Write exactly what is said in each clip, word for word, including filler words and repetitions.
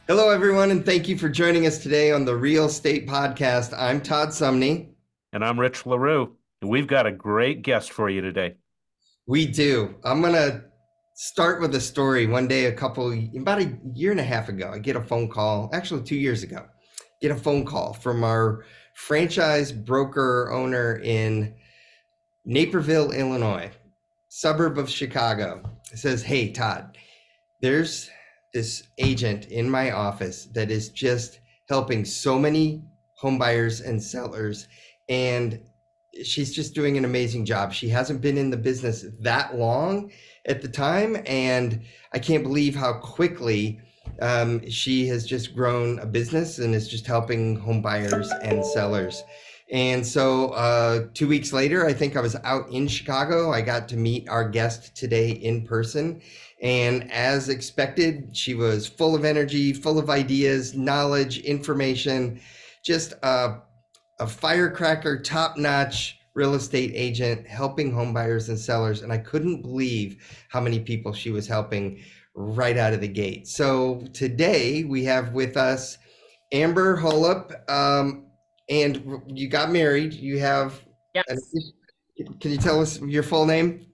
Hello, everyone, and thank you for joining us today on the Real Estate Podcast. I'm Todd Sumney. And I'm Rich LaRue. And we've got a great guest for you today. We do. I'm going to start with a story. One day, a couple, about a year and a half ago, I get a phone call, actually, two years ago, get a phone call from our franchise broker owner in Naperville, Illinois, suburb of Chicago. It says, "Hey, Todd, there's this agent in my office that is just helping so many home buyers and sellers, and she's just doing an amazing job. She hasn't been in the business that long at the time, and I can't believe how quickly um, she has just grown a business and is just helping home buyers and sellers." And so uh, two weeks later, I think I was out in Chicago. I got to meet our guest today in person. And as expected, she was full of energy, full of ideas, knowledge, information, just a, a firecracker, top notch real estate agent helping home buyers and sellers. And I couldn't believe how many people she was helping right out of the gate. So today we have with us Amber Holub. Um, and you got married. You have, an, Yes. can you tell us your full name?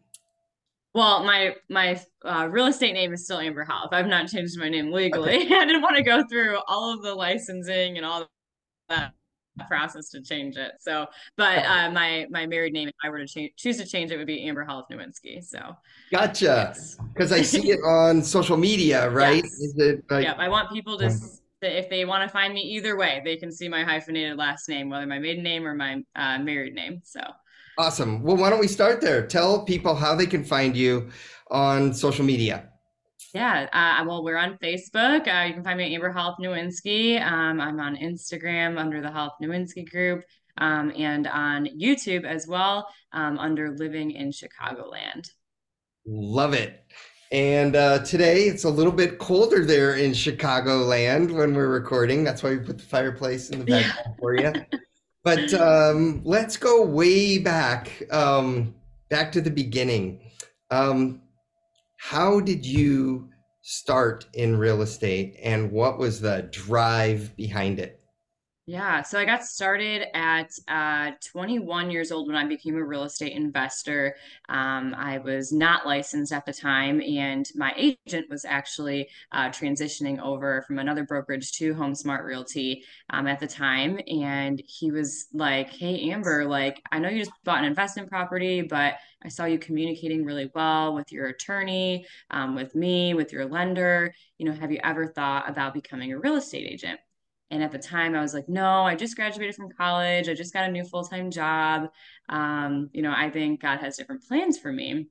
Well, my my uh, real estate name is still Amber Hoff. I've not changed my name legally. Okay. I didn't want to go through all of the licensing and all that process to change it. So, but uh, my my married name, if I were to change, choose to change it, would be Amber Hoff Nowinski. So, Gotcha. yes, Because I see it on social media, right? yes, Is it like, yep. I want people to, if they want to find me either way, they can see my hyphenated last name, whether my maiden name or my uh, married name. So. awesome. Well, why don't we start there? Tell people how they can find you on social media. Yeah, uh, well, we're on Facebook. Uh, you can find me at Amber Health Nowinski. Um, I'm on Instagram under the Health Nowinski group, um, and on YouTube as well, um, under Living in Chicagoland. Love it. And uh, today it's a little bit colder there in Chicagoland when we're recording. That's why we put the fireplace in the Yeah. background for you. But um, let's go way back, um, back to the beginning. Um, how did you start in real estate, and what was the drive behind it? Yeah, so I got started at uh, twenty-one years old when I became a real estate investor. Um, I was not licensed at the time, and my agent was actually uh, transitioning over from another brokerage to HomeSmart Realty um, at the time. And he was like, "Hey, Amber, like, I know you just bought an investment property, but I saw you communicating really well with your attorney, um, with me, with your lender. You know, have you ever thought about becoming a real estate agent?" And at the time, I was like, no, I just graduated from college. I just got a new full-time job. Um, you know, I think God has different plans for me.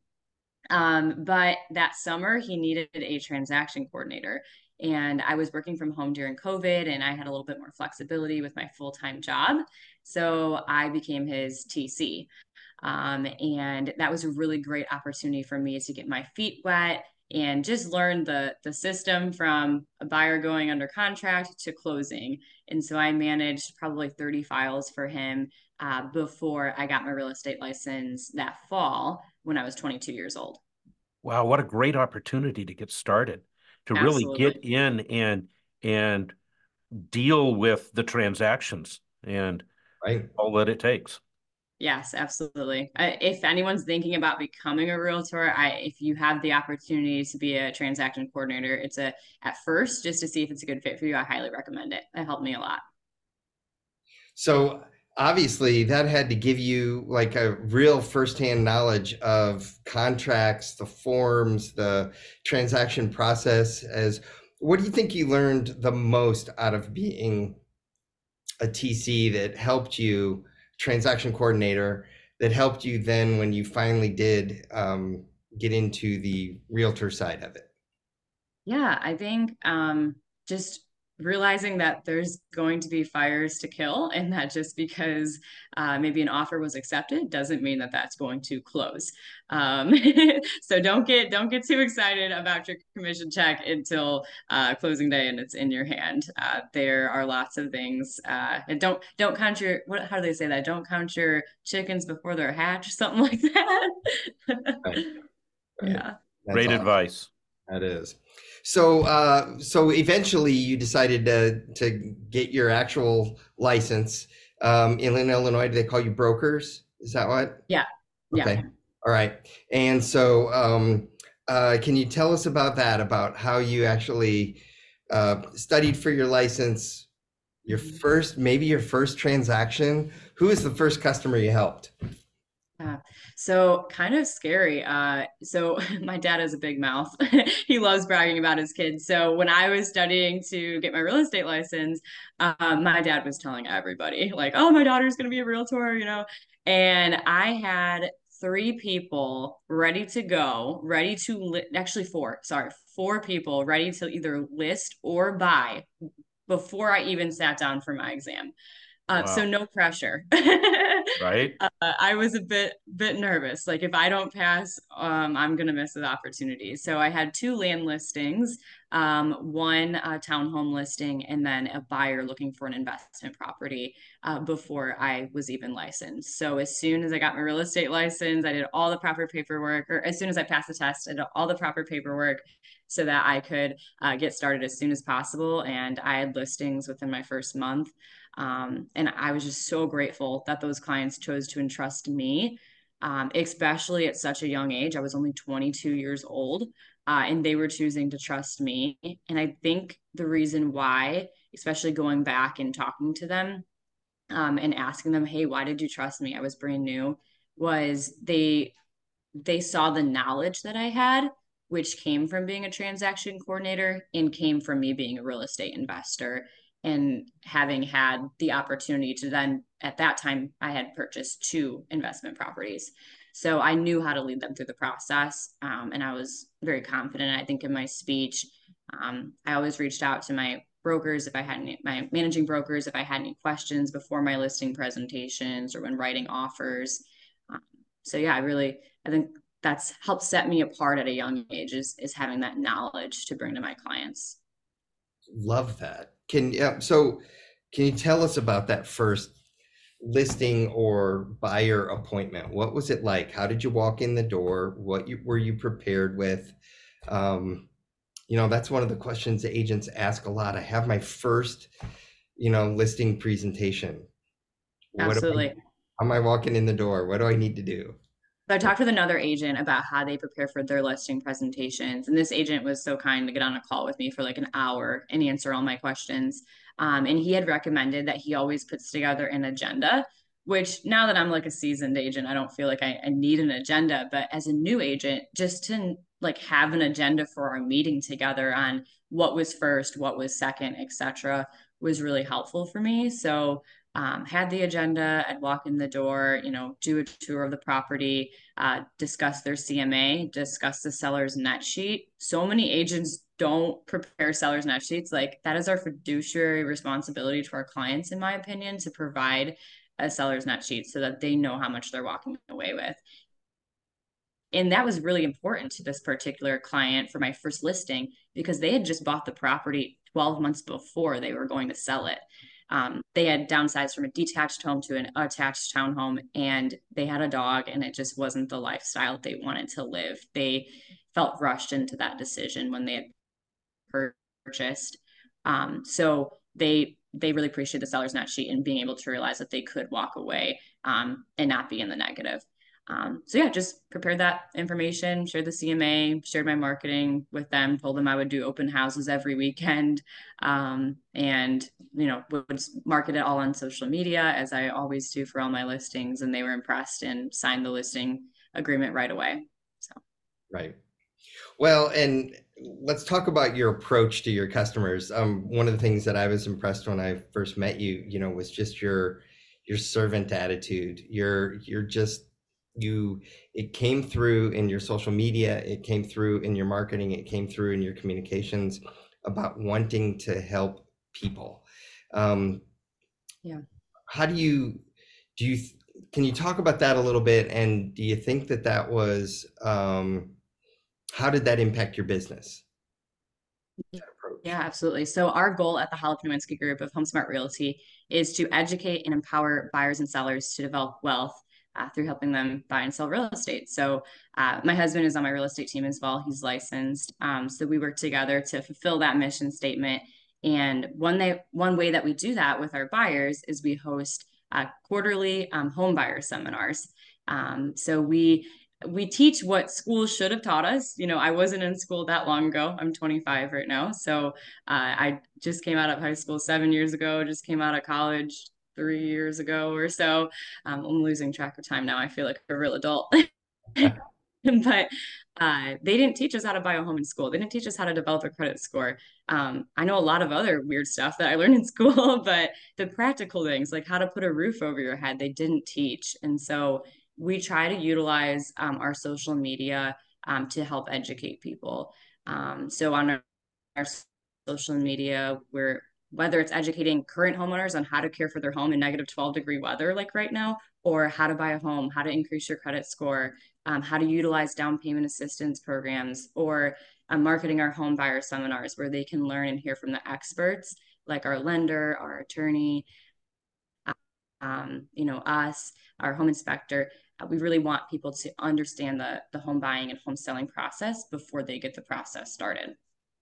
Um, but that summer, he needed a transaction coordinator. And I was working from home during COVID, and I had a little bit more flexibility with my full-time job. So I became his T C. Um, and that was a really great opportunity for me to get my feet wet and just learn the the system from a buyer going under contract to closing. And so I managed probably thirty files for him uh, before I got my real estate license that fall when I was twenty-two years old. Wow, what a great opportunity to get started, to really get Absolutely. in and and deal with the transactions and Right. all that it takes. Yes, absolutely. I, if anyone's thinking about becoming a realtor, I if you have the opportunity to be a transaction coordinator, it's a at first just to see if it's a good fit for you. I highly recommend it. It helped me a lot. So obviously that had to give you like a real firsthand knowledge of contracts, the forms, the transaction process. As what do you think you learned the most out of being a T C that helped you, transaction coordinator, that helped you then when you finally did um, get into the realtor side of it? Yeah, I think um, just realizing that there's going to be fires to kill, and that just because uh, maybe an offer was accepted doesn't mean that that's going to close. Um, so don't get don't get too excited about your commission check until uh, closing day and it's in your hand. Uh, there are lots of things, uh, and don't don't count your what how do they say that? Don't count your chickens before they're hatched, something like that. Right, right. Yeah. That's Great awesome. advice. That is. So, uh, so eventually you decided to to get your actual license. Um, in Illinois, do they call you brokers? Is that what? Yeah. Yeah. Okay. All right. And so, um, uh, can you tell us about that, about how you actually uh, studied for your license, your Mhm. first, maybe your first transaction? Who is the first customer you helped? Yeah. So kind of scary. Uh, so my dad has a big mouth. He loves bragging about his kids. So when I was studying to get my real estate license, um, my dad was telling everybody, like, "Oh, my daughter's going to be a realtor," you know. And I had three people ready to go, ready to li actually four, sorry, four people ready to either list or buy before I even sat down for my exam. Uh, so Wow. no pressure. Right? uh, I was a bit bit nervous. Like if I don't pass, um, I'm gonna miss the opportunity. So I had two land listings, um, one uh, townhome listing, and then a buyer looking for an investment property uh, before I was even licensed. So as soon as I got my real estate license, I did all the proper paperwork, or as soon as I passed the test, I did all the proper paperwork so that I could uh, get started as soon as possible. And I had listings within my first month. Um, and I was just so grateful that those clients chose to entrust me, um, especially at such a young age. I was only twenty-two years old, uh, and they were choosing to trust me. And I think the reason why, especially going back and talking to them, um, and asking them, "Hey, why did you trust me? I was brand new," was they they saw the knowledge that I had, which came from being a transaction coordinator and came from me being a real estate investor and having had the opportunity to then, at that time, I had purchased two investment properties. So I knew how to lead them through the process. Um, and I was very confident. I think in my speech, um, I always reached out to my brokers if I had any, my managing brokers, if I had any questions before my listing presentations or when writing offers. Um, so yeah, I really, I think that's helped set me apart at a young age is is having that knowledge to bring to my clients. Love that. Can yeah, so can you tell us about that first listing or buyer appointment? What was it like? How did you walk in the door? What you, were you prepared with? Um, you know, that's one of the questions the agents ask a lot. I have my first, you know, listing presentation. What do I, Absolutely. how am I walking in the door? What do I need to do? So I talked with another agent about how they prepare for their listing presentations. And this agent was so kind to get on a call with me for like an hour and answer all my questions. Um, and he had recommended that he always puts together an agenda, which now that I'm like a seasoned agent, I don't feel like I, I need an agenda. But as a new agent, just to like have an agenda for our meeting together on what was first, what was second, et cetera, was really helpful for me. So um, had the agenda, I'd walk in the door, you know, do a tour of the property, uh, discuss their C M A, discuss the seller's net sheet. So many agents don't prepare seller's net sheets. Like that is our fiduciary responsibility to our clients, in my opinion, to provide a seller's net sheet so that they know how much they're walking away with. And that was really important to this particular client for my first listing because they had just bought the property twelve months before they were going to sell it. Um, they had downsized from a detached home to an attached townhome, and they had a dog, and it just wasn't the lifestyle they wanted to live. They felt rushed into that decision when they had purchased. Um, so they they really appreciated the seller's net sheet and being able to realize that they could walk away um, and not be in the negative. Um, so yeah, just prepared that information, shared the C M A, shared my marketing with them, told them I would do open houses every weekend, um, and you know would market it all on social media as I always do for all my listings, and they were impressed and signed the listing agreement right away. So Right. Well, and let's talk about your approach to your customers. Um, one of the things that I was impressed when I first met you, you know, was just your your servant attitude. You're you're just you it came through in your social media, it came through in your marketing, it came through in your communications about wanting to help people. Um, yeah. how do you do you can you talk about that a little bit? And do you think that that was um, how did that impact your business? That Yeah, approach. absolutely. So our goal at the Holla Nowinski Group of HomeSmart Realty is to educate and empower buyers and sellers to develop wealth uh, through helping them buy and sell real estate. So uh, my husband is on my real estate team as well. He's licensed. Um, so we work together to fulfill that mission statement. And one, they, one way that we do that with our buyers is we host uh, quarterly um, home buyer seminars. Um, so we we teach what schools should have taught us. You know, I wasn't in school that long ago. I'm twenty-five right now. So uh, I just came out of high school seven years ago, just came out of college three years ago or so. Um, I'm losing track of time now. I feel like a real adult. But uh, they didn't teach us how to buy a home in school. They didn't teach us how to develop a credit score. Um, I know a lot of other weird stuff that I learned in school, but the practical things like how to put a roof over your head, they didn't teach. And so we try to utilize um, our social media um, to help educate people. Um, so on our, our social media, we're whether it's educating current homeowners on how to care for their home in negative twelve degree weather like right now, or how to buy a home, how to increase your credit score, um, how to utilize down payment assistance programs, or um, marketing our home buyer seminars where they can learn and hear from the experts like our lender, our attorney, um, you know, us, our home inspector. Uh, we really want people to understand the, the home buying and home selling process before they get the process started.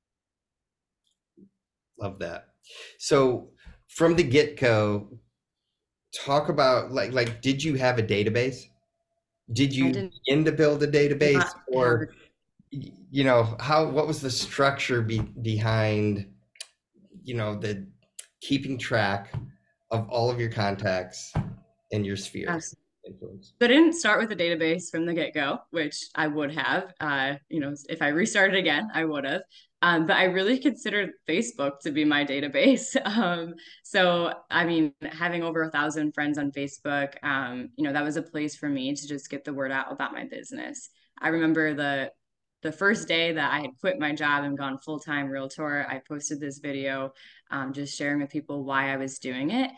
Love that. So from the get-go, talk about like like did you have a database? Did you begin to build a database, or you know how what was the structure be, behind you know the keeping track of all of your contacts in your sphere? Absolutely. So I didn't start with a database from the get-go, which I would have. Uh, you know, if I restarted again, I would have. Um, but I really considered Facebook to be my database. Um, so, I mean, having over a thousand friends on Facebook, um, you know, that was a place for me to just get the word out about my business. I remember the the first day that I had quit my job and gone full-time realtor, I posted this video, um, just sharing with people why I was doing it.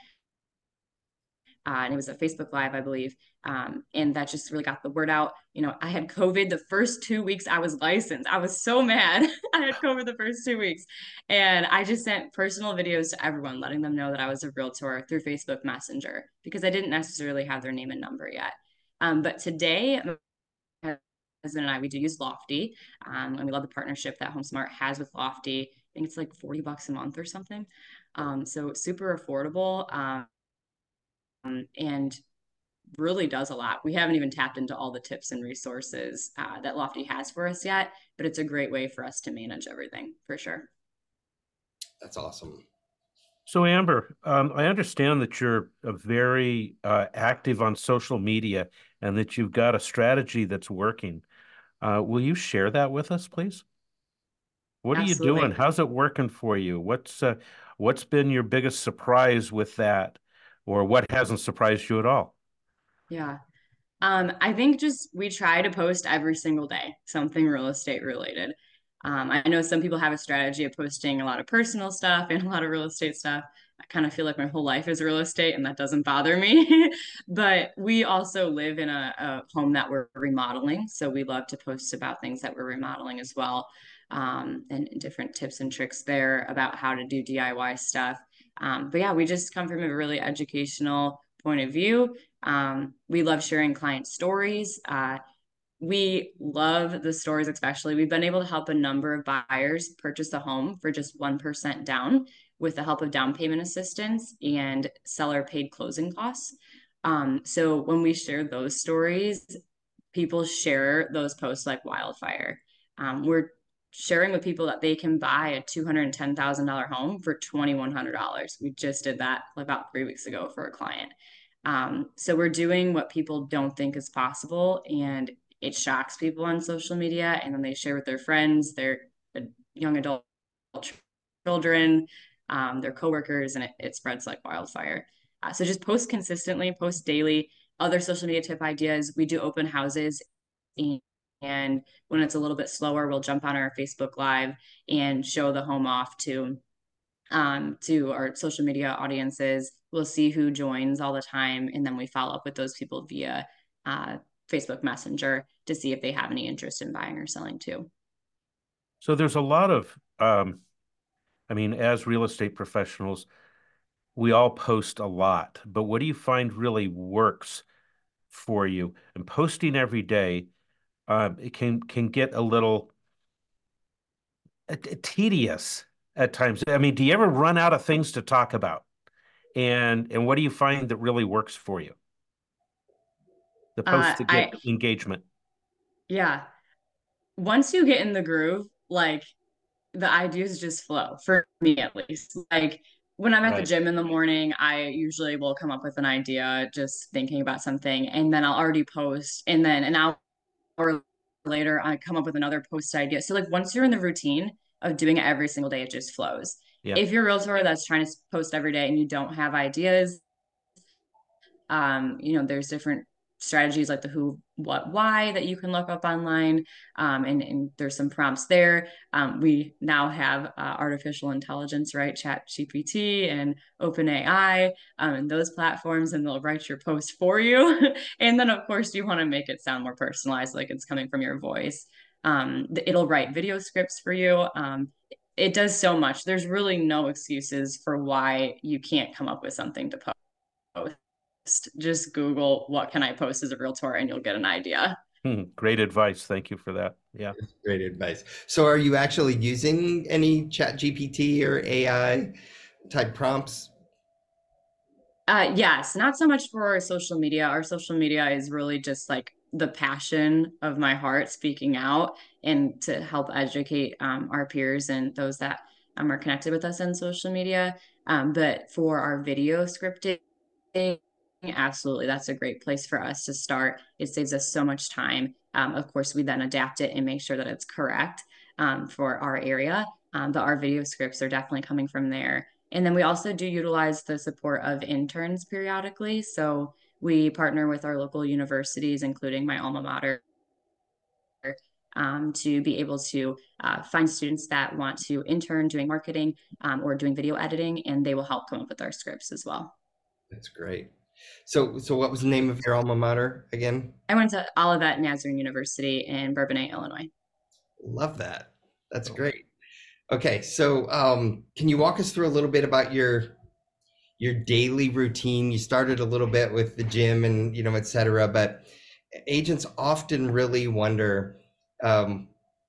Uh, and it was a Facebook Live, I believe. Um, and that just really got the word out. You know, I had COVID the first two weeks I was licensed. I was so mad. I had COVID the first two weeks. And I just sent personal videos to everyone, letting them know that I was a realtor through Facebook Messenger because I didn't necessarily have their name and number yet. Um, but today, my husband and I, we do use Lofty. Um, and we love the partnership that HomeSmart has with Lofty. I think it's like forty bucks a month or something. Um, so super affordable. Um, um, and really does a lot. We haven't even tapped into all the tips and resources uh, that Lofty has for us yet, but it's a great way for us to manage everything for sure. That's awesome. So Amber, um, I understand that you're a very uh, active on social media and that you've got a strategy that's working. Uh, will you share that with us, please? What are Absolutely. you doing? How's it working for you? What's uh, what's been your biggest surprise with that, or what hasn't surprised you at all? Yeah. Um, I think just we try to post every single day, something real estate related. Um, I know some people have a strategy of posting a lot of personal stuff and a lot of real estate stuff. I kind of feel like my whole life is real estate and that doesn't bother me. But we also live in a, a home that we're remodeling. So we love to post about things that we're remodeling as well. Um, and different tips and tricks there about how to do D I Y stuff. Um, but yeah, we just come from a really educational point of view. Um, we love sharing client stories. Uh, we love the stories, especially. We've been able to help a number of buyers purchase a home for just one percent down with the help of down payment assistance and seller paid closing costs. Um, so when we share those stories, people share those posts like wildfire. Um, we're sharing with people that they can buy a two hundred ten thousand dollars home for two thousand one hundred dollars. We just did that about three weeks ago for a client. Um, so we're doing what people don't think is possible, and it shocks people on social media, and then they share with their friends, their young adult children, um, their coworkers, and it, it spreads like wildfire. Uh, so just post consistently, post daily. Other social media tip ideas: we do open houses, and, and when it's a little bit slower, we'll jump on our Facebook Live and show the home off to um, to our social media audiences. We'll see who joins all the time, and then we follow up with those people via uh, Facebook Messenger to see if they have any interest in buying or selling too. So there's a lot of, um, I mean, as real estate professionals, we all post a lot, but what do you find really works for you, and posting every day, uh, it can can get a little uh, tedious at times. I mean, do you ever run out of things to talk about? And and what do you find that really works for you? The Uh, posts to get I, engagement. yeah, once you get in the groove, like the ideas just flow for me at least. Like when I'm at the Right. gym in the morning, I usually will come up with an idea just thinking about something, and then I'll already post, and then an hour later I come up with another post idea. So like once you're in the routine of doing it every single day, it just flows. Yeah. If you're a realtor that's trying to post every day and you don't have ideas, um, you know, there's different strategies like the who, what, why that you can look up online. Um, and, and there's some prompts there. Um, we now have uh, artificial intelligence, right? Chat G P T and OpenAI, um, and those platforms, and they'll write your post for you. And then, of course, you want to make it sound more personalized, like it's coming from your voice. Um, it'll write video scripts for you. Um, it does so much. There's really no excuses for why you can't come up with something to post. Just Google what can I post as a realtor and you'll get an idea. Hmm, great advice. Thank you for that. Yeah. Great advice. So are you actually using any Chat G P T or A I type prompts? Uh, yes, not so much for our social media. Our social media is really just like the passion of my heart speaking out and to help educate um, our peers and those that um, are connected with us on social media. Um, but for our video scripting, absolutely, that's a great place for us to start. It saves us so much time. Um, of course, we then adapt it and make sure that it's correct um, for our area. Um, but our video scripts are definitely coming from there. And then we also do utilize the support of interns periodically. So we partner with our local universities, including my alma mater, um, to be able to uh, find students that want to intern doing marketing um, or doing video editing, and they will help come up with our scripts as well. That's great. So, so what was the name of your alma mater again? I went to Olivet Nazarene University in Bourbonnais, Illinois. Love that. That's great. Okay, so um, can you walk us through a little bit about your your daily routine? You started a little bit with the gym and you know, et cetera, but agents often really wonder um,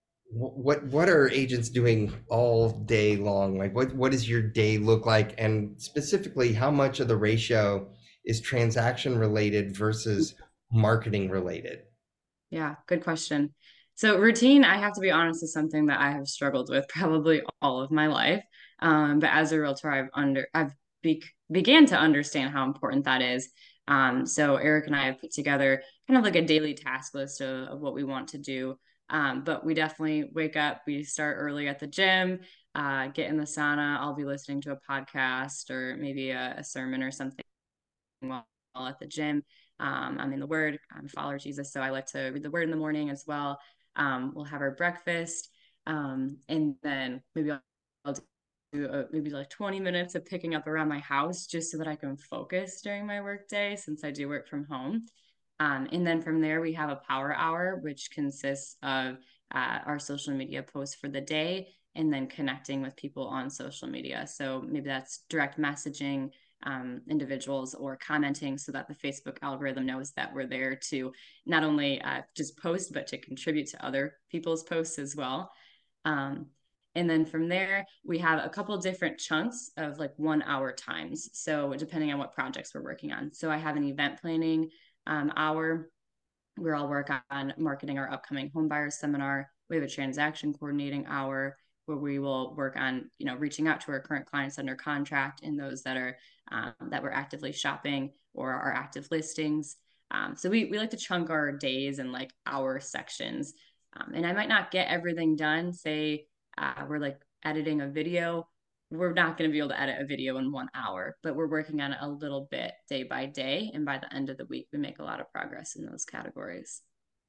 what what are agents doing all day long? Like, what what does your day look like, and specifically, how much of the ratio is transaction related versus marketing related? Yeah, good question. So routine, I have to be honest, is something that I have struggled with probably all of my life. Um, but as a realtor, I've under I've be, began to understand how important that is. Um, so Eric and I have put together kind of like a daily task list of, of what we want to do. Um, but we definitely wake up, we start early at the gym, uh, get in the sauna. I'll be listening to a podcast or maybe a, a sermon or something while at the gym. Um, I'm in the Word. I'm a follower of Jesus, so I like to read the Word in the morning as well. Um, we'll have our breakfast, um, and then maybe I'll, I'll do a, maybe like twenty minutes of picking up around my house just so that I can focus during my work day since I do work from home. Um, and then from there, we have a power hour, which consists of uh, our social media posts for the day and then connecting with people on social media. So maybe that's direct messaging um, individuals or commenting so that the Facebook algorithm knows that we're there to not only uh, just post, but to contribute to other people's posts as well. Um, and then from there, we have a couple different chunks of like one hour times. So depending on what projects we're working on. So I have an event planning um, hour where I'll work on marketing our upcoming home buyer seminar. We have a transaction coordinating hour where we will work on, you know, reaching out to our current clients under contract and those that are um, that we're actively shopping or our active listings. Um, so we we like to chunk our days in like hour sections. Um, and I might not get everything done. Say uh, we're like editing a video. We're not going to be able to edit a video in one hour, but we're working on it a little bit day by day. And by the end of the week, we make a lot of progress in those categories.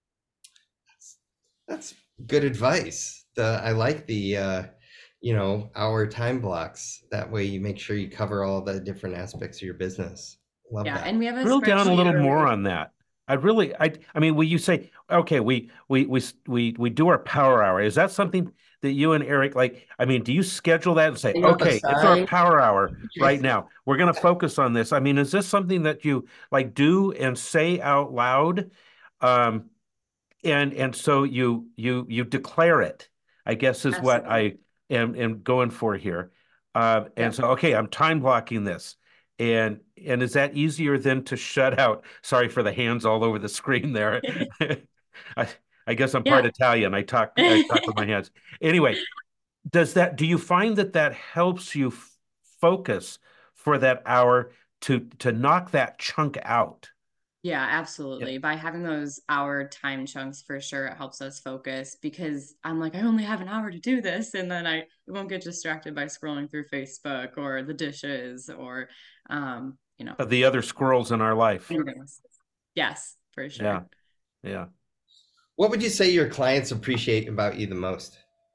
That's, that's good advice. The I like the uh, you know, hour time blocks. That way you make sure you cover all the different aspects of your business. Love Yeah, that. and we have a Drill down a spreadsheet little where more we, on that. I really, I, I mean, will you say, okay, we, we, we, we, we do our power hour. Is that something that you and Eric, like, I mean, do you schedule that and say, Hang up a okay, it's our sign. power hour right now. We're going to focus on this. I mean, is this something that you like do and say out loud? Um, and and so you you you declare it, I guess is what Absolutely. I am am going for here. Uh, and Yep. so, okay, I'm time blocking this. And and is that easier than to shut out? Sorry for the hands all over the screen there. I, I guess I'm part Yeah. Italian. I talk I talk with my hands. Anyway, does that do you find that that helps you f focus for that hour to to knock that chunk out? Yeah, Yeah. absolutely. By having those hour time chunks, for sure, it helps us focus because I'm like, I only have an hour to do this, and then I won't get distracted by scrolling through Facebook or the dishes or, um, you know, The other squirrels in our life. anything else. Yes, for Yeah. sure. Yeah. What would you say your clients appreciate about you the most?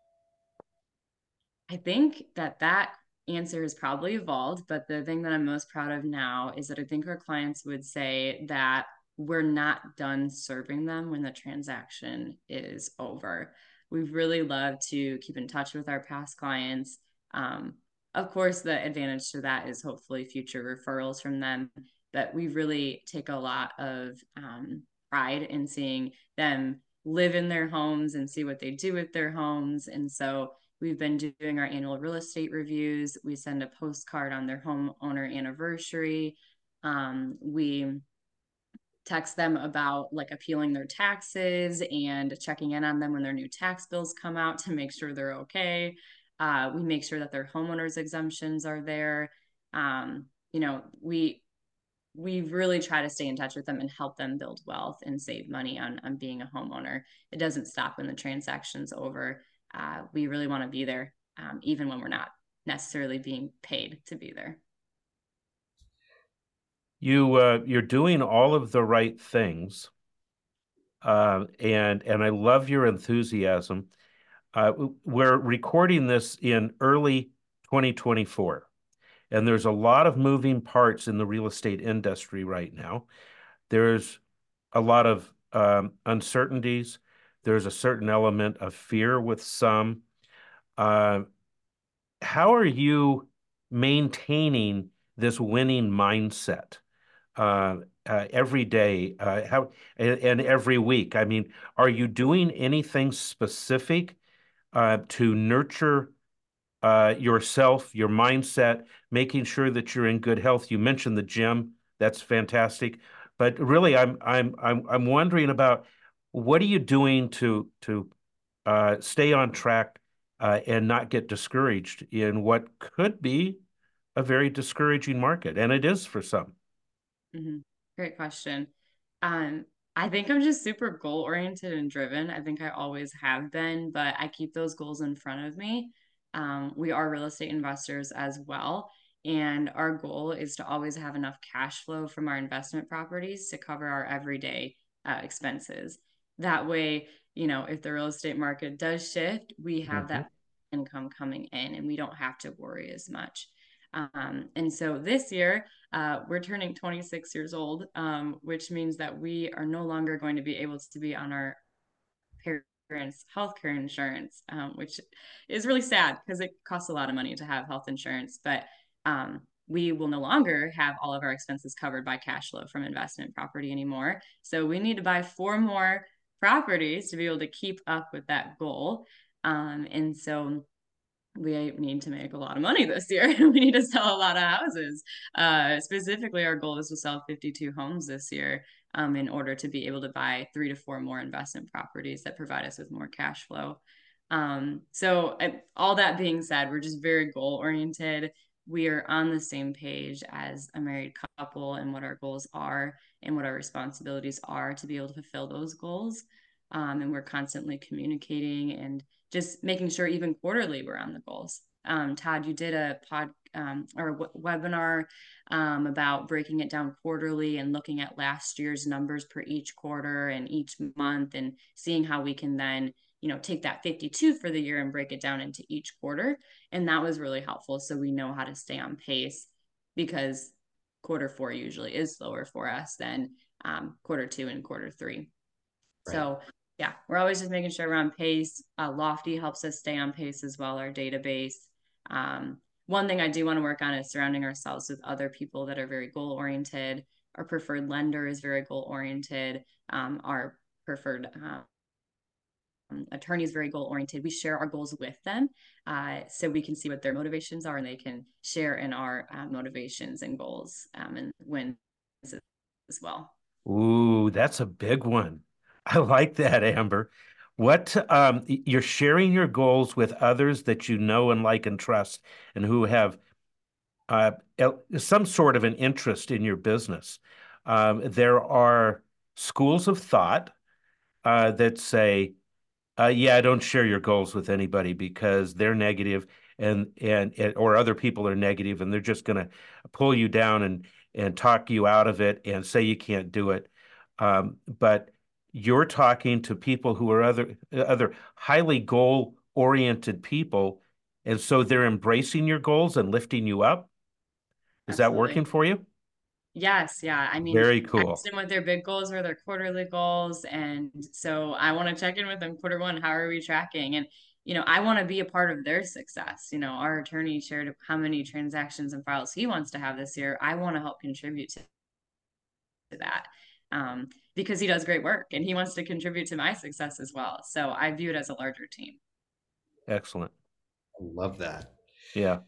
I think that that answer has probably evolved, but the thing that I'm most proud of now is that I think our clients would say that we're not done serving them when the transaction is over. We really love to keep in touch with our past clients. Um, of course, the advantage to that is hopefully future referrals from them, but we really take a lot of um, pride in seeing them live in their homes and see what they do with their homes. And so we've been doing our annual real estate reviews. We send a postcard on their homeowner anniversary. Um, we text them about like appealing their taxes and checking in on them when their new tax bills come out to make sure they're okay. Uh, we make sure that their homeowners exemptions are there. Um, you know, we we really try to stay in touch with them and help them build wealth and save money on, on being a homeowner. It doesn't stop when the transaction's over. Uh, we really want to be there, um, even when we're not necessarily being paid to be there. You uh, you're doing all of the right things. Uh, and and I love your enthusiasm. Uh, we're recording this in early twenty twenty-four, and there's a lot of moving parts in the real estate industry right now. There's a lot of um, uncertainties. There's a certain element of fear with some. Uh, how are you maintaining this winning mindset uh, uh, every day? Uh, how and, and every week? I mean, are you doing anything specific uh, to nurture uh, yourself, your mindset, making sure that you're in good health? You mentioned the gym. That's fantastic. But really, I'm I'm I'm I'm wondering about what are you doing to to uh, stay on track uh, and not get discouraged in what could be a very discouraging market, and it is for some. Mm-hmm. Great question. Um, I think I'm just super goal oriented and driven. I think I always have been, but I keep those goals in front of me. Um, we are real estate investors as well. And our goal is to always have enough cash flow from our investment properties to cover our everyday uh, expenses. That way, you know, if the real estate market does shift, we have Mhm. that income coming in and we don't have to worry as much. Um, and so this year, uh, we're turning twenty-six years old, um, which means that we are no longer going to be able to be on our parents' healthcare insurance, um, which is really sad because it costs a lot of money to have health insurance. But um, we will no longer have all of our expenses covered by cash flow from investment property anymore. So we need to buy four more properties to be able to keep up with that goal. Um, and so we need to make a lot of money this year. We need to sell a lot of houses. Uh, specifically, our goal is to sell fifty-two homes this year um, in order to be able to buy three to four more investment properties that provide us with more cash flow. Um, so, I, all that being said, we're just very goal oriented. We are on the same page as a married couple and what our goals are and what our responsibilities are to be able to fulfill those goals. Um, and we're constantly communicating and just making sure even quarterly we're on the goals. Um, Todd, you did a pod um, or a webinar um, about breaking it down quarterly and looking at last year's numbers per each quarter and each month and seeing how we can then, you know, take that fifty-two for the year and break it down into each quarter. And that was really helpful. So we know how to stay on pace because quarter four usually is slower for us than um, quarter two and quarter three. Right. So yeah, we're always just making sure we're on pace. Uh, Lofty helps us stay on pace as well, our database. Um, one thing I do want to work on is surrounding ourselves with other people that are very goal oriented. Our preferred lender is very goal oriented. Um, our preferred um, attorney is very goal oriented. We share our goals with them uh, so we can see what their motivations are and they can share in our uh, motivations and goals um, and wins as well. Ooh, that's a big one. I like that, Amber. What um, you're sharing your goals with others that you know and like and trust and who have uh, some sort of an interest in your business. Um, there are schools of thought uh, that say, uh, yeah, don't share your goals with anybody because they're negative and and, and or other people are negative and they're just going to pull you down and and talk you out of it and say you can't do it. Um, but you're talking to people who are other other highly goal oriented people, and so they're embracing your goals and lifting you up. Is that Absolutely. working for you? Yes, yeah. I mean, Very I cool. asked them what their big goals are, their quarterly goals. And so I want to check in with them quarter one. How are we tracking? And, you know, I want to be a part of their success. You know, our attorney shared how many transactions and files he wants to have this year. I want to help contribute to, to that um, because he does great work and he wants to contribute to my success as well. So I view it as a larger team. Excellent. I love that. Yeah.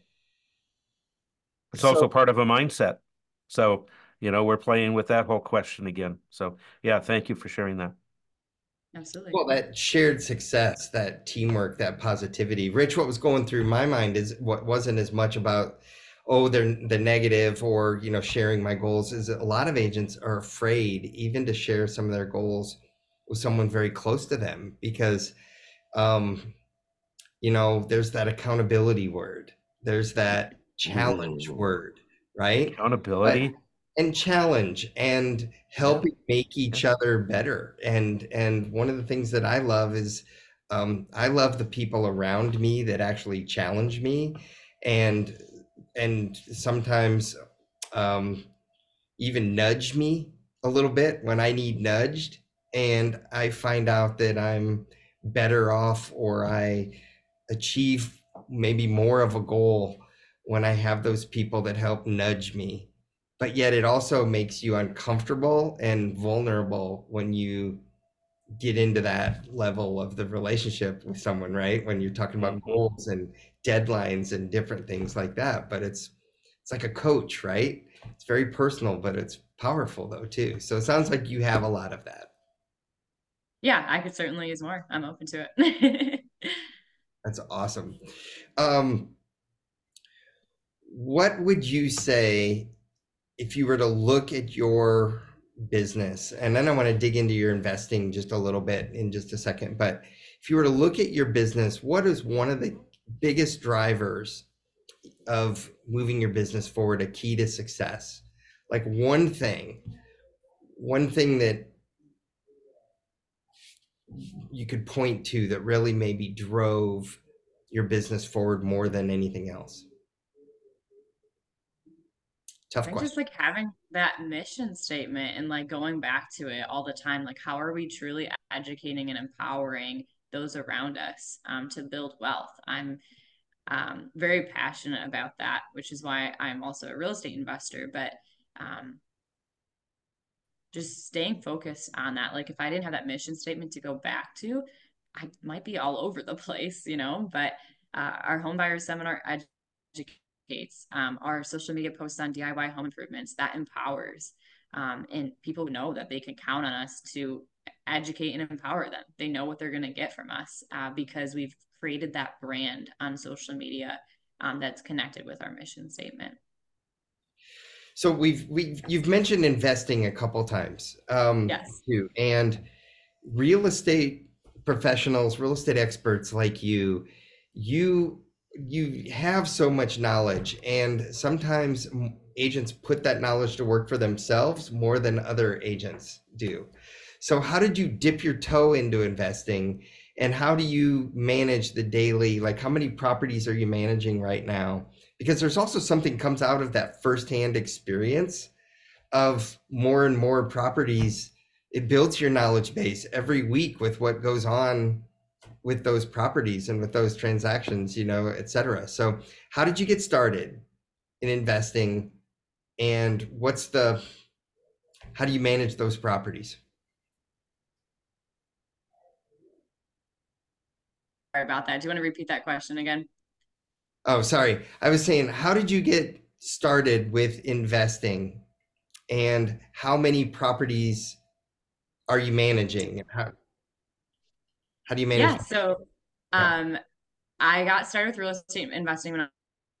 It's So, also part of a mindset. So, you know, we're playing with that whole question again. So, yeah, thank you for sharing that. Absolutely. well, that shared success, that teamwork, that positivity. Rich, what was going through my mind is what wasn't as much about, oh, they're the negative or, you know, sharing my goals, is a lot of agents are afraid even to share some of their goals with someone very close to them because, um, you know, there's that accountability word, there's that challenge Ooh, word, right? But accountability. and challenge and Yeah. helping make each Yeah. other better. And and one of the things that I love is um, I love the people around me that actually challenge me, and and sometimes um, even nudge me a little bit when I need nudged, and I find out that I'm better off or I achieve maybe more of a goal when I have those people that help nudge me. But yet it also makes you uncomfortable and vulnerable when you get into that level of the relationship with someone, right? When you're talking about Mhm. goals and deadlines and different things like that. But it's it's like a coach, right? It's very personal, but it's powerful though too. So it sounds like you have a lot of that. Yeah, I could certainly use more. I'm open to it. That's awesome. Um, what would you say if you were to look at your business, and then I want to dig into your investing just a little bit in just a second, but if you were to look at your business, what is one of the biggest drivers of moving your business forward, a key to success? Like one thing, one thing that you could point to that really maybe drove your business forward more than anything else? I Tough think just question. like having that mission statement and like going back to it all the time, like how are we truly educating and empowering those around us um, to build wealth? I'm um, very passionate about that, which is why I'm also a real estate investor. But um, just staying focused on that. Like if I didn't have that mission statement to go back to, I might be all over the place, you know. But uh, our home buyer seminar educates, um, our social media posts on D I Y home improvements that empowers, um, and people know that they can count on us to educate and empower them. They know what they're going to get from us uh, because we've created that brand on social media um, that's connected with our mission statement. So we've we've you've mentioned investing a couple times um, Yes. too, and real estate professionals, real estate experts like you, you you have so much knowledge, and sometimes agents put that knowledge to work for themselves more than other agents do. So how did you dip your toe into investing, and how do you manage the daily, like how many properties are you managing right now? Because there's also something comes out of that firsthand experience of more and more properties it builds your knowledge base every week with what goes on with those properties and with those transactions, you know, et cetera. So how did you get started in investing, and what's the, how do you manage those properties? Sorry about that. Do you want to repeat that question again? Oh, sorry. I was saying, how did you get started with investing, and how many properties are you managing? How, how do you manage? Yeah, so Yeah. um, I got started with real estate investing when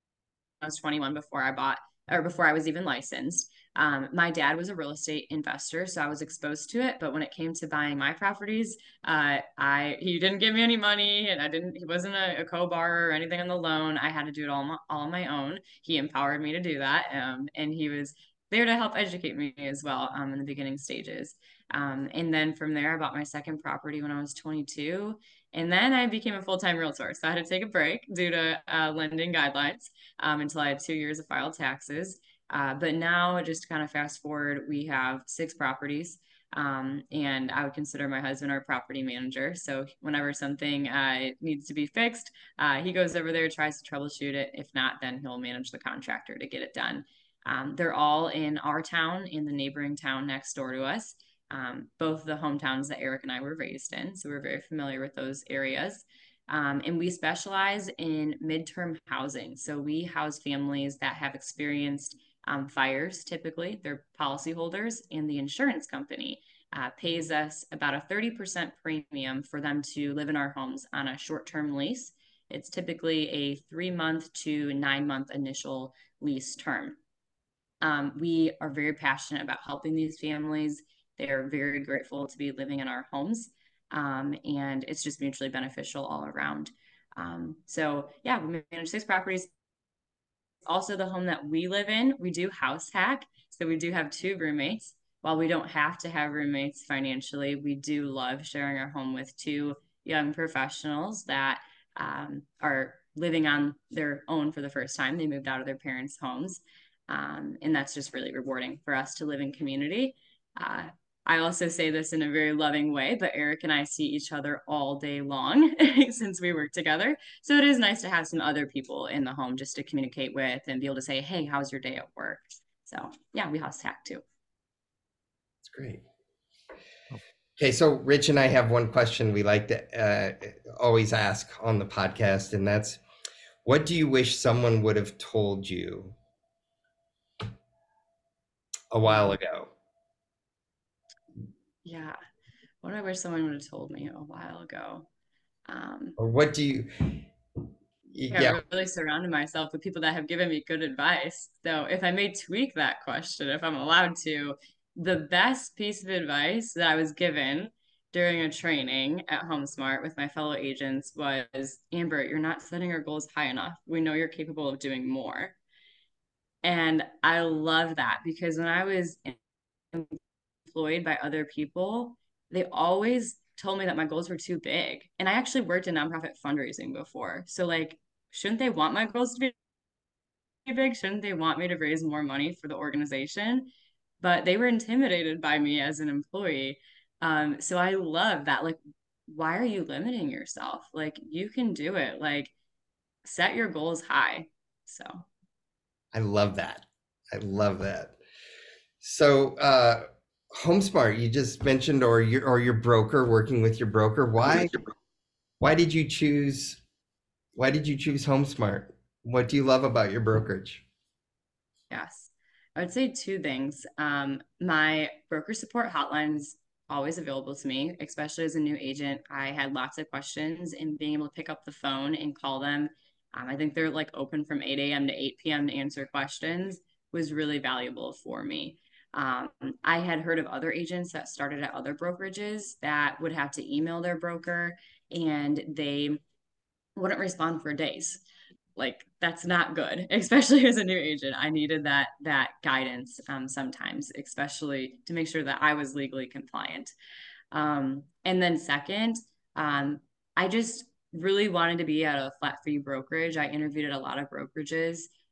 I was twenty-one, before I bought, or before I was even licensed. Um, my dad was a real estate investor, so I was exposed to it. But when it came to buying my properties, uh, I he didn't give me any money, and I didn't. He wasn't a, a co-borrower or anything on the loan. I had to do it all, my, all on my own. He empowered me to do that, um, and he was there to help educate me as well um, in the beginning stages. Um, and then from there, I bought my second property when I was twenty-two. And then I became a full-time realtor. So I had to take a break due to uh, lending guidelines um, until I had two years of filed taxes. Uh, but now, just to kind of fast forward, we have six properties. Um, and I would consider my husband our property manager. So whenever something uh, needs to be fixed, uh, he goes over there, tries to troubleshoot it. If not, then he'll manage the contractor to get it done. Um, they're all in our town, in the neighboring town next door to us. Um, both the hometowns that Eric and I were raised in. So we're very familiar with those areas. Um, and we specialize in midterm housing. So we house families that have experienced um, fires, typically, they're policyholders, and the insurance company uh, pays us about a thirty percent premium for them to live in our homes on a short term lease. It's typically a three month to nine month initial lease term. Um, we are very passionate about helping these families. They are very grateful to be living in our homes. Um, and it's just mutually beneficial all around. Um, so yeah, we manage six properties. Also, the home that we live in, we do house hack. So we do have two roommates. While we don't have to have roommates financially, we do love sharing our home with two young professionals that um, are living on their own for the first time. They moved out of their parents' homes. Um, and that's just really rewarding for us to live in community. Uh, I also say this in a very loving way, but Eric and I see each other all day long since we work together. So it is nice to have some other people in the home just to communicate with and be able to say, hey, how's your day at work? So yeah, we house hack too. That's great. Okay, so Rich and I have one question we like to uh, always ask on the podcast, and that's, what do you wish someone would have told you a while ago? Yeah. What do I wish someone would have told me a while ago? Um, Or what do you, yeah, I've really surrounded myself with people that have given me good advice. So if I may tweak that question, if I'm allowed to, the best piece of advice that I was given during a training at HomeSmart with my fellow agents was, Amber, you're not setting your goals high enough. We know you're capable of doing more. And I love that, because when I was employed by other people, they always told me that my goals were too big. And I actually worked in nonprofit fundraising before. So like, shouldn't they want my goals to be big? Shouldn't they want me to raise more money for the organization? But they were intimidated by me as an employee. Um, so I love that. Like, why are you limiting yourself? Like, you can do it. Like, set your goals high. So I love that. I love that. So, uh, HomeSmart, you just mentioned, or your or your broker, working with your broker. Why why did you choose why did you choose HomeSmart? What do you love about your brokerage? yes, I would say two things. Um, my broker support hotline is always available to me, especially as a new agent. I had lots of questions, and being able to pick up the phone and call them. Um, I think they're like open from eight a m to eight p m to answer questions was really valuable for me. Um, I had heard of other agents that started at other brokerages that would have to email their broker, and they wouldn't respond for days. Like, that's not good, especially as a new agent. I needed that that guidance um, sometimes, especially to make sure that I was legally compliant. Um, and then second, um, I just really wanted to be at a flat fee brokerage. I interviewed at a lot of brokerages,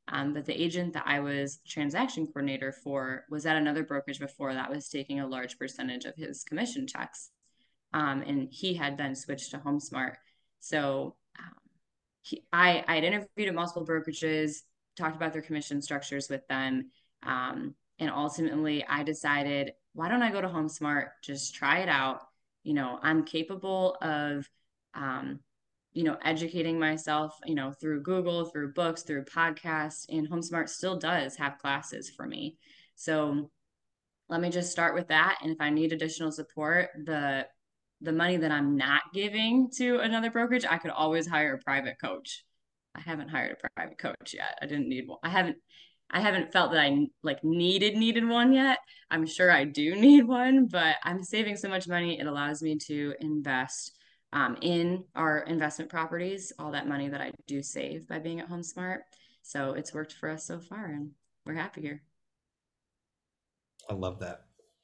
Um, but the agent that I was transaction coordinator for was at another brokerage before that was taking a large percentage of his commission checks. Um, and he had then switched to HomeSmart. So um, he, I, I had interviewed at multiple brokerages, talked about their commission structures with them. Um, and ultimately, I decided, why don't I go to HomeSmart, just try it out? You know, I'm capable of, um, you know, educating myself, you know, through Google, through books, through podcasts, and HomeSmart still does have classes for me. So let me just start with that. And if I need additional support, the the money that I'm not giving to another brokerage, I could always hire a private coach. I haven't hired a private coach yet. I didn't need one. I haven't I haven't felt that I like needed needed one yet. I'm sure I do need one, but I'm saving so much money. It allows me to invest um, in our investment properties, all that money that I do save by being at HomeSmart. So it's worked for us so far, and we're happy here. I love that.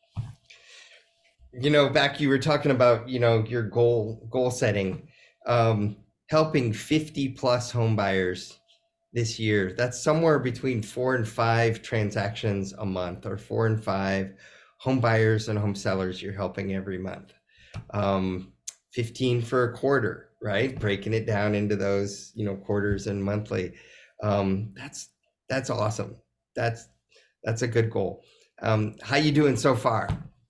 You know, back you were talking about, you know, your goal goal setting, um, helping fifty plus home buyers this year. That's somewhere between four and five transactions a month, or four and five home buyers and home sellers you're helping every month. Um, fifteen for a quarter, right? Breaking it down into those, you know, quarters and monthly. Um, that's that's awesome. That's that's a good goal. Um, how you doing so far?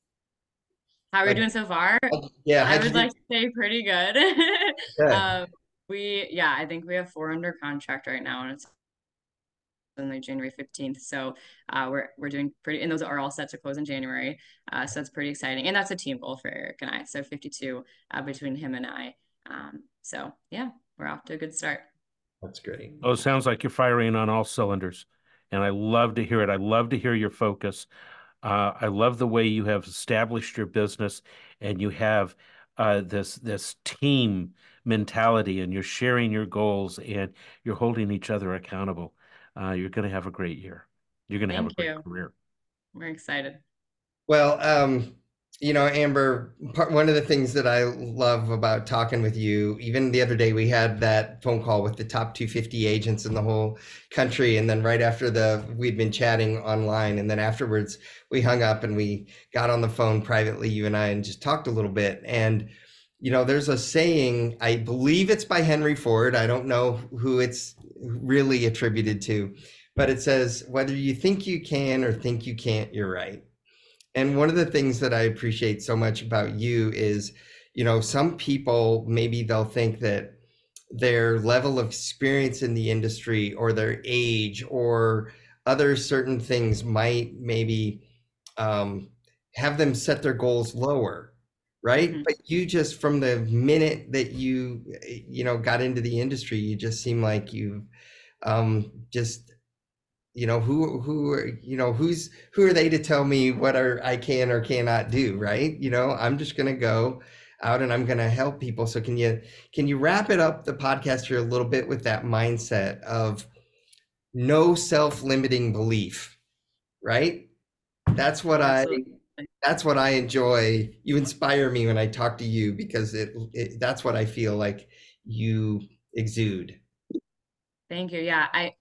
How are we Like, doing so far? yeah, I how'd you would do? like to say pretty good. Good. um, we, yeah, I think we have four under contract right now, and it's only January fifteenth. So uh, we're we're doing pretty, and those are all set to close in January. Uh, so that's pretty exciting, and that's a team goal for Eric and I. So fifty-two uh, between him and I. Um, so yeah, we're off to a good start. That's great. Oh, it sounds like you're firing on all cylinders, and I love to hear it. I love to hear your focus. Uh, I love the way you have established your business, and you have uh, this this team mentality, and you're sharing your goals, and you're holding each other accountable. Uh, you're going to have a great year. You're going to have a Thank great you. career. We're excited. Well, um, you know, Amber, part, one of the things that I love about talking with you, even the other day, we had that phone call with the top two hundred fifty agents in the whole country. And then right after the, we'd been chatting online. And then afterwards, we hung up and we got on the phone privately, you and I, and just talked a little bit. And, you know, there's a saying, I believe it's by Henry Ford. I don't know who it's really attributed to, but it says, whether you think you can or think you can't, you're right. And one of the things that I appreciate so much about you is, you know, some people, maybe they'll think that their level of experience in the industry or their age or other certain things might maybe um, have them set their goals lower, right? Mm-hmm. But you just, from the minute that you, you know, got into the industry, you just seem like you um, just, you know, who, who, you know, who's, who are they to tell me what are, I can or cannot do, right? You know, I'm just going to go out and I'm going to help people. So can you, can you wrap it up the podcast here a little bit with that mindset of no self-limiting belief, right? That's what Absolutely. I, that's what I enjoy. You inspire me when I talk to you because it, it that's what I feel like you exude. Thank you. Yeah. I,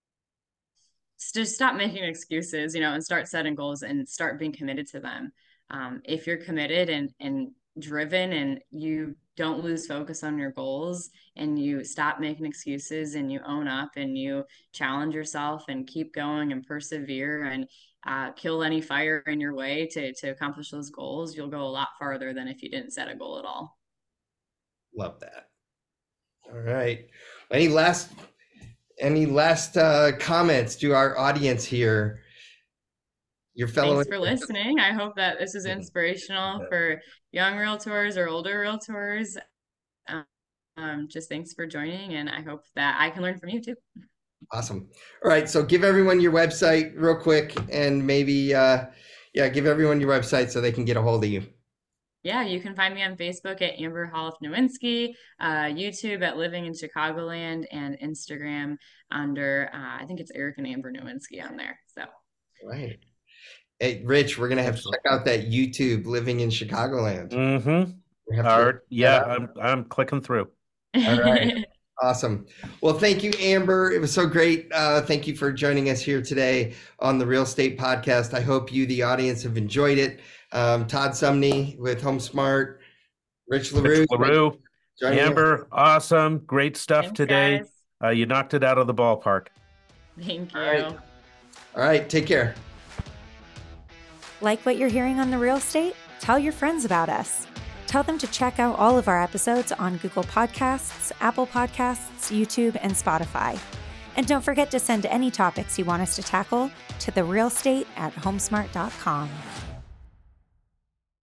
just stop making excuses, you know, and start setting goals and start being committed to them. Um, if you're committed and and driven and you don't lose focus on your goals and you stop making excuses and you own up and you challenge yourself and keep going and persevere and uh, kill any fire in your way to to accomplish those goals, you'll go a lot farther than if you didn't set a goal at all. Love that. All right. Any last Any last uh, comments to our audience here? Your fellow. Thanks for listening. I hope that this is inspirational for young realtors or older realtors. Um, um, just thanks for joining, and I hope that I can learn from you too. Awesome. All right. So give everyone your website real quick, and maybe, uh, yeah, give everyone your website so they can get a hold of you. Yeah, you can find me on Facebook at Amber Holliff Nowinski, uh, YouTube at Living in Chicagoland, and Instagram under, uh, I think it's Eric and Amber Nowinski on there. So, right. Hey, Rich, we're going to have Excellent. to check out that YouTube Living in Chicagoland. Mm-hmm. All right. Yeah, I'm, I'm clicking through. All right. Awesome. Well, thank you, Amber. It was so great. Uh, thank you for joining us here today on the Real Estate Podcast. I hope you, the audience, have enjoyed it. Um, Todd Sumney with HomeSmart, Rich LaRue. Rich LaRue, Amber, us. awesome. Great stuff Thanks, today. Uh, you knocked it out of the ballpark. Thank you. All right. All right. Take care. Like what you're hearing on The Real Estate? Tell your friends about us. Tell them to check out all of our episodes on Google Podcasts, Apple Podcasts, YouTube, and Spotify. And don't forget to send any topics you want us to tackle to therealestate at homesmart dot com.